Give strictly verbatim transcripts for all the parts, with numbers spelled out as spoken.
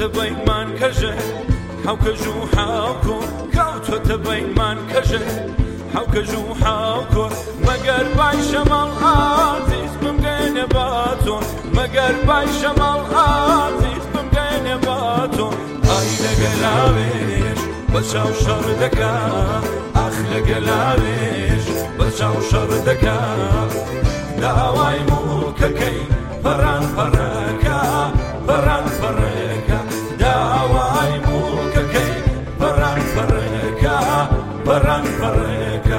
بەیمان کەژە حەوکەژ و حاوکۆ کەوتۆتە بەیمان کەژە حەوکەژ و حاوکۆ مەگەر بای شەماڵ عازیز بمگەێنێ باتۆ مەگەر بای شەماڵ عازیز بمگەێنێ باتۆ ئای لەگەلاوێش بە چاو شەڕ دەکا ئاخ لەگەلاوێش بە چاو شەڕ دەکا داوای موکەکەی پەڕان پەڕەکە پەڕان پەڕەکە داوای موکەکەی پەڕان پەڕەکە پەڕان پەڕەکە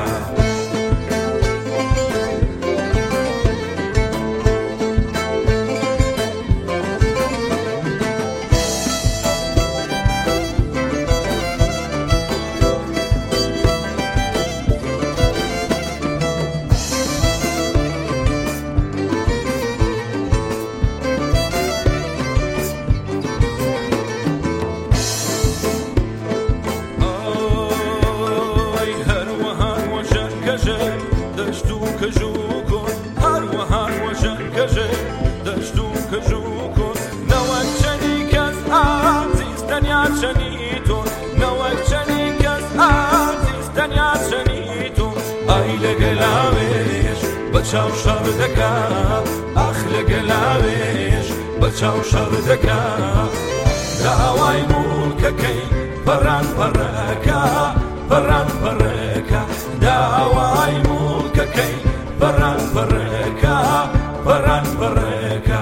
دەشت و کەژ و کۆن هەروەها وەژەن کەژێ دەشت و کەژ و کۆن نەوەک چەنی کەس عازیز تەنیا چەنی تۆ نەوەک چەنی کەس عازیز تەنیا چەنی تۆ ئای لەگەلاوێش بە چاو شەڕ دەکا ئاخ لەگەلاوێش بە چاو شەڕ دەکا داوای موکەکەی پەڕان پەڕەکە پەڕان پەڕەکە داوای موکەکەی پەڕان پەڕەکە پەڕان پەڕەکە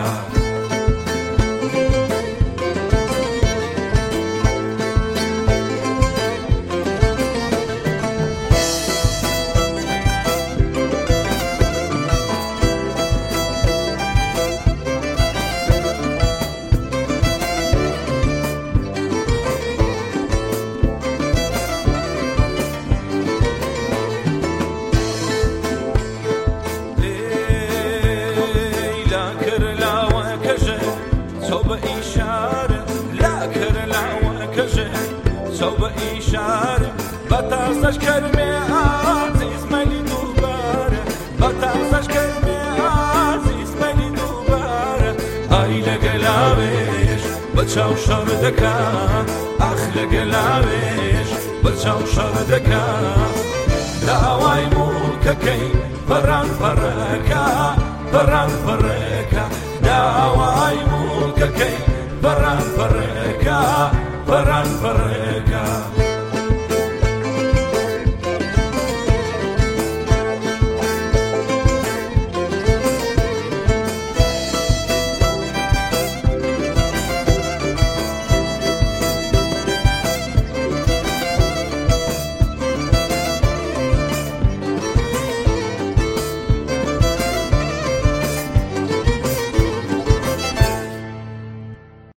سو بە ئیشارە بە تازەش کەرمێ عازیز مەلی دووبارە بە تازەش کەرمێ عازیز مەلی دووبارە ئای لەگەلاوێش بە چاو شەڕ دەکا ئاخ لەگەلاوێش بە چاو شەڕ دەکا داوای موکەکەی پەڕان پەڕەکە پەڕان پەڕەکە داوای موکەکەی پەڕان پەڕەکە پەڕان پەڕەکە